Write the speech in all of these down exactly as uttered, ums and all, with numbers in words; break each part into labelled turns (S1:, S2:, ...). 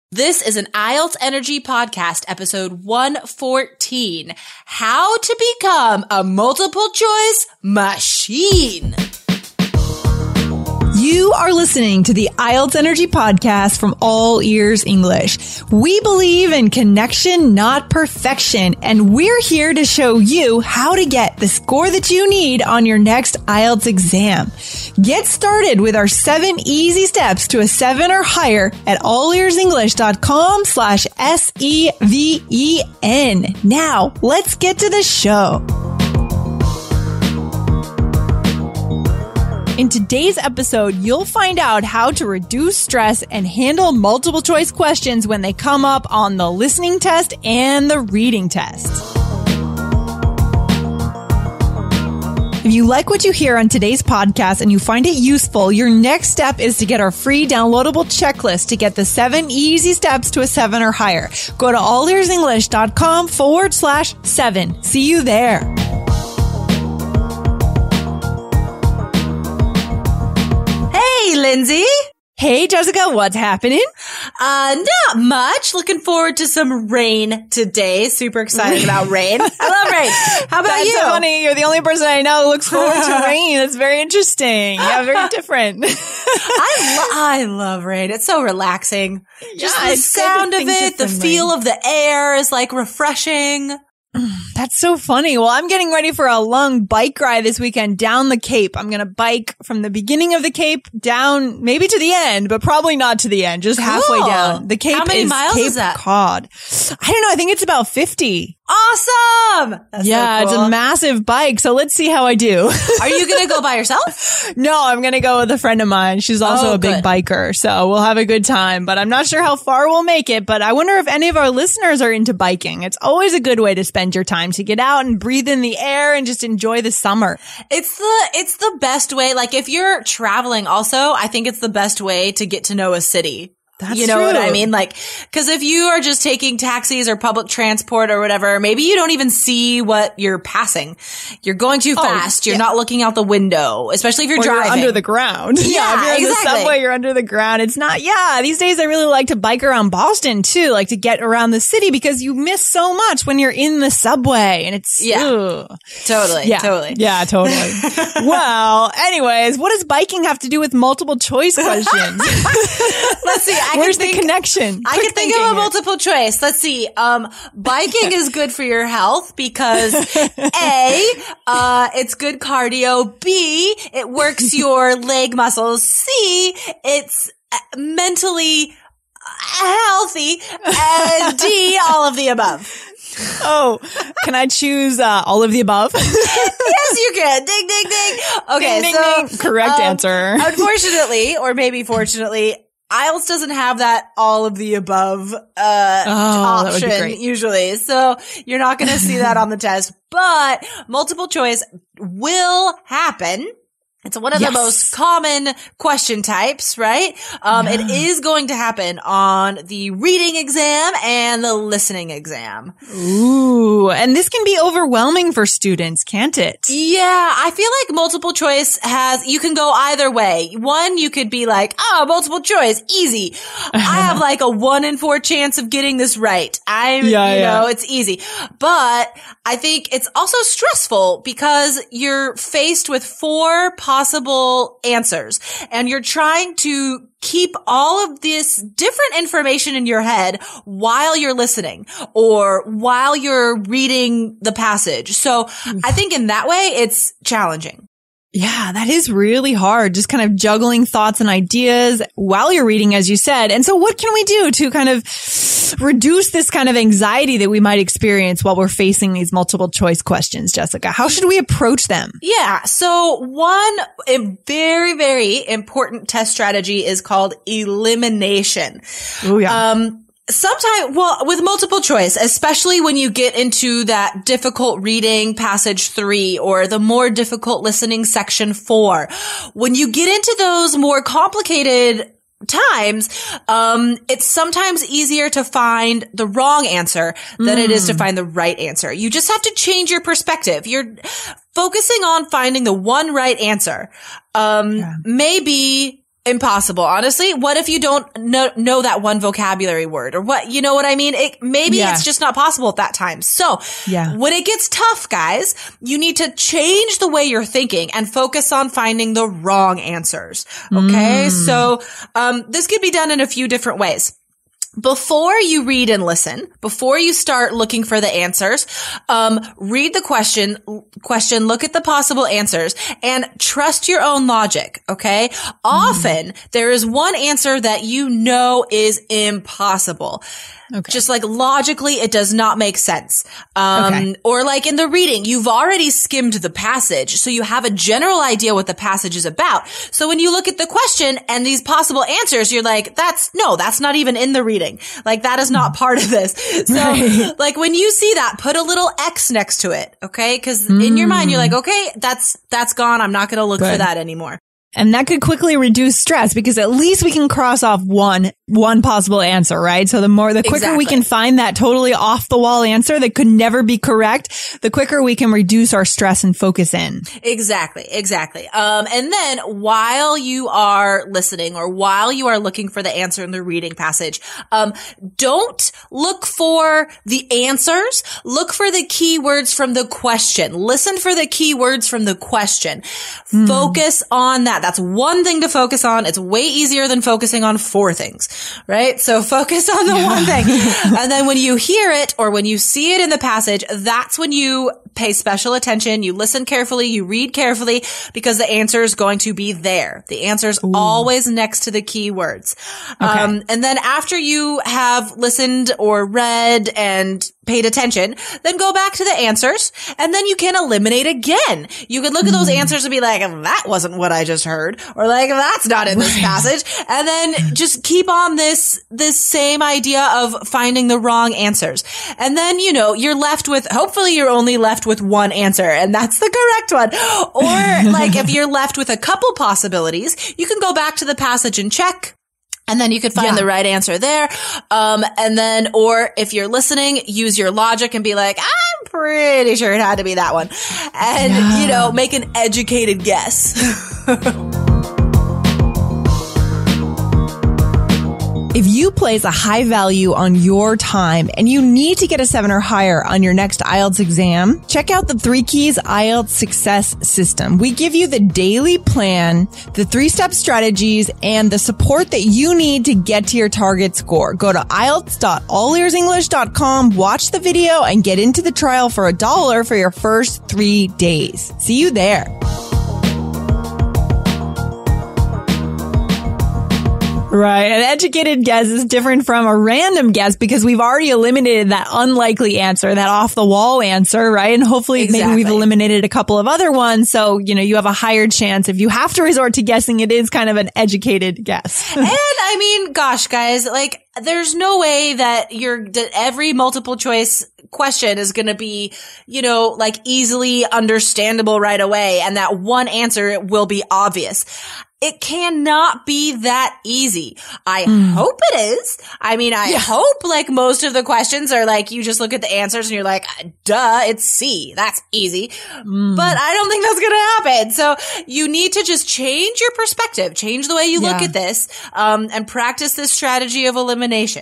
S1: This is an I E L T S Energy Podcast, episode one fourteen, How to Become a Multiple Choice Machine.
S2: You are listening to the I E L T S Energy Podcast from All Ears English. We believe in connection, not perfection, and we're here to show you how to get the score that you need on your next I E L T S exam. Get started with our seven easy steps to a seven or higher at allearsenglish.com slash S E V E N. Now, let's get to the show. In today's episode, you'll find out how to reduce stress and handle multiple choice questions when they come up on the listening test and the reading test. If you like what you hear on today's podcast and you find it useful, your next step is to get our free downloadable checklist to get the seven easy steps to a seven or higher. Go to allearsenglish.com forward slash seven. See you there.
S1: Hey, Lindsay.
S2: Hey, Jessica, what's happening?
S1: Uh, not much. Looking forward to some rain today. Super excited about rain. I love rain. How about
S2: That's
S1: you?
S2: So funny. You're the only person I know who looks forward to rain. That's very interesting. Yeah, very different.
S1: I, lo- I love rain. It's so relaxing. Just
S2: Yeah,
S1: the
S2: it's good to
S1: sound of
S2: think
S1: it, the
S2: differently.
S1: feel of the air is like refreshing.
S2: That's so funny. Well, I'm getting ready for a long bike ride this weekend down the Cape. I'm going to bike from the beginning of the Cape down maybe to the end, but probably not to the end, just halfway
S1: Cool.
S2: down. The Cape
S1: How many
S2: is
S1: miles
S2: Cape
S1: is that?
S2: Cod. I don't know. I think it's about fifty.
S1: Awesome. That's
S2: yeah,
S1: so cool.
S2: it's a massive bike. So let's see how I do.
S1: Are you going to go by yourself?
S2: No, I'm going to go with a friend of mine. She's also
S1: Oh,
S2: a big
S1: good.
S2: biker. So we'll have a good time, but I'm not sure how far we'll make it. But I wonder if any of our listeners are into biking. It's always a good way to spend your time, to get out and breathe in the air and just enjoy the summer.
S1: It's the, it's the best way. Like if you're traveling also, I think it's the best way to get to know a city.
S2: That's
S1: you know
S2: true.
S1: what I mean? Like, cause if you are just taking taxis or public transport or whatever, maybe you don't even see what you're passing. You're going too
S2: Oh,
S1: fast. You're
S2: yeah.
S1: not looking out the window, especially if you're
S2: Or you're
S1: driving.
S2: under the ground.
S1: Yeah,
S2: if you're in
S1: exactly.
S2: the subway, you're under the ground. It's not, yeah, these days I really like to bike around Boston too, like to get around the city because you miss so much when you're in the subway and it's,
S1: Yeah.
S2: ugh.
S1: Totally.
S2: Yeah,
S1: Totally.
S2: Yeah, totally. Well, anyways, what does biking have to do with multiple choice questions?
S1: Let's see. I
S2: Where's
S1: can
S2: the
S1: think,
S2: connection?
S1: I
S2: Quick
S1: can think
S2: thinking
S1: of a
S2: here.
S1: multiple choice. Let's see. Um, biking is good for your health because A, uh, it's good cardio. B, it works your leg muscles. C, it's uh, mentally healthy. And D, all of the above.
S2: Oh, can I choose uh, all of the above?
S1: Yes, you can. Ding, ding, ding. Okay.
S2: Ding, ding,
S1: so
S2: ding. Correct
S1: um,
S2: answer.
S1: Unfortunately, or maybe fortunately, I E L T S doesn't have that all of the above, uh,
S2: Oh, that would be
S1: option
S2: great.
S1: usually. So you're not going to see that on the test, but multiple choice will happen. It's one of
S2: Yes.
S1: the most common question types, right? Um,
S2: Yeah.
S1: it is going to happen on the reading exam and the listening exam.
S2: Ooh, and this can be overwhelming for students, can't it?
S1: Yeah, I feel like multiple choice has, you can go either way. One, you could be like, oh, multiple choice, easy. I have like a one in four chance of getting this right. I'm,
S2: Yeah,
S1: you
S2: yeah.
S1: know, it's easy. But I think it's also stressful because you're faced with four possible answers and you're trying to keep all of this different information in your head while you're listening or while you're reading the passage. So I think in that way, it's challenging.
S2: Yeah, that is really hard. Just kind of juggling thoughts and ideas while you're reading, as you said. And so what can we do to kind of reduce this kind of anxiety that we might experience while we're facing these multiple choice questions, Jessica? How should we approach them?
S1: Yeah. So one a very, very important test strategy is called elimination.
S2: Oh, yeah.
S1: Um, Sometimes, well, with multiple choice, especially when you get into that difficult reading passage three or the more difficult listening section four, when you get into those more complicated times, um, it's sometimes easier to find the wrong answer than mm. it is to find the right answer. You just have to change your perspective. You're focusing on finding the one right answer. Um, yeah. maybe Impossible. Honestly, what if you don't know, know that one vocabulary word or what, you know what I mean? It, maybe yeah. it's just not possible at that time. So
S2: yeah.
S1: when it gets tough, guys, you need to change the way you're thinking and focus on finding the wrong answers. Okay. Mm. So, um, this could be done in a few different ways. Before you read and listen, before you start looking for the answers, um, read the question, question, look at the possible answers and trust your own logic. Okay. Mm. Often there is one answer that you know is impossible. Okay. Just like logically, it does not make sense. Um, okay. Or like in the reading, you've already skimmed the passage, so you have a general idea what the passage is about. So when you look at the question and these possible answers, you're like, that's, no, that's not even in the reading. Like that is not part of this. So right. like when you see that, put a little X next to it. Okay. Cause mm. in your mind, you're like, okay, that's, that's gone. I'm not going to look Good. for that anymore.
S2: And that could quickly reduce stress because at least we can cross off one, one possible answer, right? So the more, the quicker exactly. we can find that totally off the wall answer that could never be correct, the quicker we can reduce our stress and focus in.
S1: Exactly. Exactly. Um, and then while you are listening or while you are looking for the answer in the reading passage, um, don't look for the answers. Look for the keywords from the question. Listen for the keywords from the question. Mm. Focus on that. That's one thing to focus on. It's way easier than focusing on four things, right? So focus on the yeah. one thing. And then when you hear it or when you see it in the passage, that's when you pay special attention. You listen carefully. You read carefully because the answer is going to be there. The answer is always next to the keywords. Okay. Um, and then after you have listened or read and paid attention, then go back to the answers and then you can eliminate again. You could look at those answers and be like, that wasn't what I just heard, or like, that's not in this passage. And then just keep on this, this same idea of finding the wrong answers. And then, you know, you're left with, hopefully you're only left with one answer and that's the correct one. Or like if you're left with a couple possibilities, you can go back to the passage and check. And then you could find yeah. the right answer there. Um, and then, or if you're listening, use your logic and be like, I'm pretty sure it had to be that one. And, yeah. you know, make an educated guess.
S2: If you place a high value on your time and you need to get a seven or higher on your next I E L T S exam, check out the Three Keys I E L T S Success System. We give you the daily plan, the three-step strategies, and the support that you need to get to your target score. Go to I E L T S dot all ears english dot com, watch the video, and get into the trial for a dollar for your first three days. See you there. Right. An educated guess is different from a random guess because we've already eliminated that unlikely answer, that off the wall answer, right? And hopefully exactly. maybe we've eliminated a couple of other ones. So, you know, you have a higher chance. If you have to resort to guessing, it is kind of an educated guess.
S1: And I mean, gosh, guys, like there's no way that you're, that every multiple choice question is going to be, you know, like easily understandable right away. And that one answer will be obvious. It cannot be that easy. I mm. hope it is. I mean, I yeah. hope like most of the questions are like, you just look at the answers and you're like, duh, it's C. That's easy. Mm. But I don't think that's going to happen. So you need to just change your perspective, change the way you yeah. look at this, um, and practice this strategy of elimination.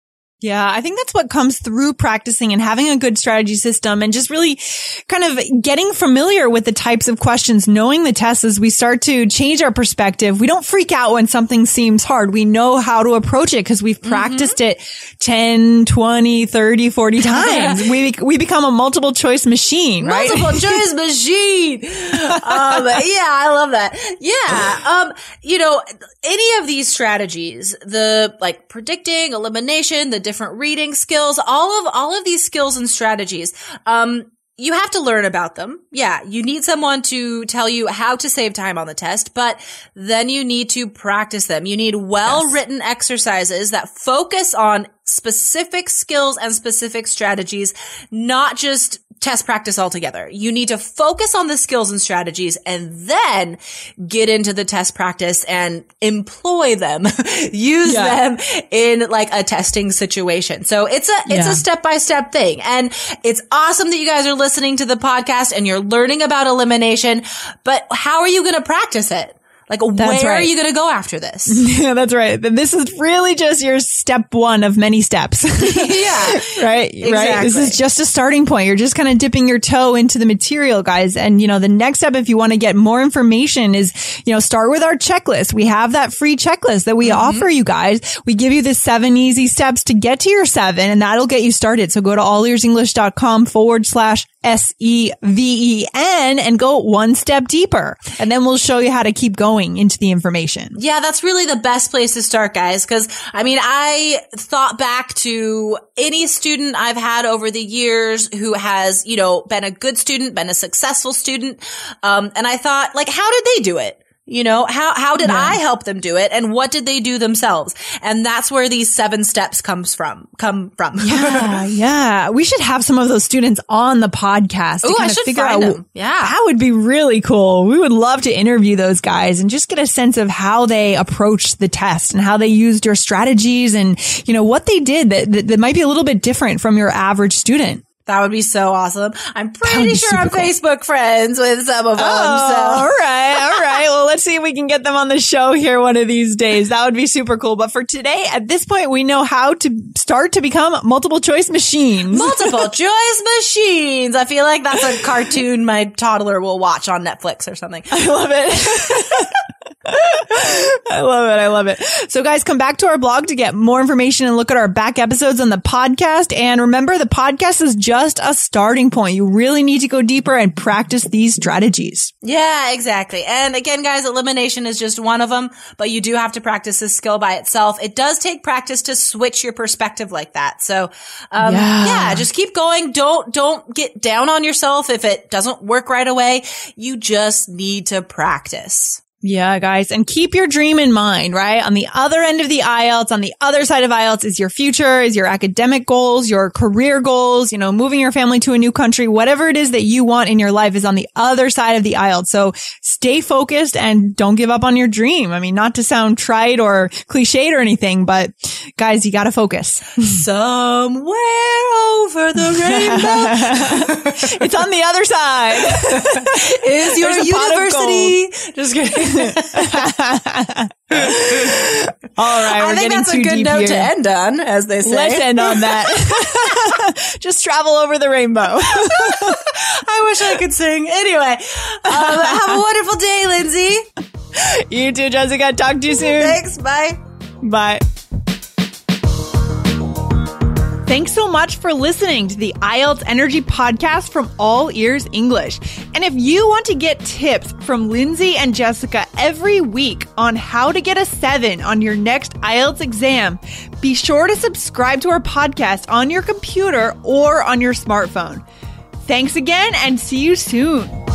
S2: Yeah, I think that's what comes through practicing and having a good strategy system and just really kind of getting familiar with the types of questions, knowing the tests as we start to change our perspective. We don't freak out when something seems hard. We know how to approach it because we've practiced mm-hmm. it ten, twenty, thirty, forty times. we we become a multiple choice machine, right?
S1: Multiple choice machine. Um, yeah, I love that. Yeah. Um, you know, any of these strategies, the like predicting, elimination, the different reading skills, all of, all of these skills and strategies, um, you have to learn about them. Yeah, you need someone to tell you how to save time on the test, but then you need to practice them. You need well-written yes. exercises that focus on specific skills and specific strategies, not just test practice altogether. You need to focus on the skills and strategies and then get into the test practice and employ them, use yeah. them in like a testing situation. So it's a, it's yeah. a step-by-step thing. And it's awesome that you guys are listening to the podcast and you're learning about elimination, but how are you going to practice it? Like, that's where right. are you going to go after this?
S2: Yeah, that's right. This is really just your step one of many steps.
S1: Yeah.
S2: Right?
S1: Exactly.
S2: Right? This is just a starting point. You're just kind of dipping your toe into the material, guys. And, you know, the next step, if you want to get more information is, you know, start with our checklist. We have that free checklist that we mm-hmm. offer you guys. We give you the seven easy steps to get to your seven, and that'll get you started. So go to allearsenglish.com forward slash S E V E N and go one step deeper. And then we'll show you how to keep going into the information.
S1: Yeah, that's really the best place to start, guys. Cause I mean, I thought back to any student I've had over the years who has, you know, been a good student, been a successful student. Um, and I thought, like, how did they do it? You know, how, how did yeah. I help them do it? And what did they do themselves? And that's where these seven steps comes from, come from.
S2: Yeah. Yeah. We should have some of those students on the podcast.
S1: Oh, I should figure find out, them. Yeah.
S2: That would be really cool. We would love to interview those guys and just get a sense of how they approached the test and how they used your strategies and, you know, what they did that, that, that might be a little bit different from your average student.
S1: That would be so awesome. I'm pretty sure I'm cool. Facebook friends with some of them.
S2: Oh,
S1: so.
S2: all right. All right. Well, let's see if we can get them on the show here one of these days. That would be super cool. But for today, at this point, we know how to start to become multiple choice machines.
S1: Multiple choice machines. I feel like that's a cartoon my toddler will watch on Netflix or something.
S2: I love it. I love it. I love it. So guys, come back to our blog to get more information and look at our back episodes on the podcast. And remember, the podcast is just a starting point. You really need to go deeper and practice these strategies.
S1: Yeah, exactly. And again, guys, elimination is just one of them, but you do have to practice this skill by itself. It does take practice to switch your perspective like that. So, um, yeah. yeah, just keep going. Don't, don't get down on yourself if it doesn't work right away. You just need to practice.
S2: Yeah, guys. And keep your dream in mind, right? On the other end of the I E L T S, on the other side of I E L T S is your future, is your academic goals, your career goals, you know, moving your family to a new country, whatever it is that you want in your life is on the other side of the I E L T S. So stay focused and don't give up on your dream. I mean, not to sound trite or cliched or anything, but guys, you got to focus.
S1: Somewhere over the rainbow.
S2: It's on the other side.
S1: Is your university. Just kidding. All right,
S2: we're
S1: I think
S2: getting
S1: that's
S2: too
S1: a good
S2: deep
S1: note
S2: here.
S1: to end on, as they say.
S2: Let's end on that. Just travel over the rainbow.
S1: I wish I could sing. Anyway, um, have a wonderful day, Lindsay.
S2: You too, Jessica. Talk to you soon.
S1: Thanks. Bye.
S2: Bye. Thanks so much for listening to the I E L T S Energy Podcast from All Ears English. And if you want to get tips from Lindsay and Jessica every week on how to get a seven on your next I E L T S exam, be sure to subscribe to our podcast on your computer or on your smartphone. Thanks again and see you soon.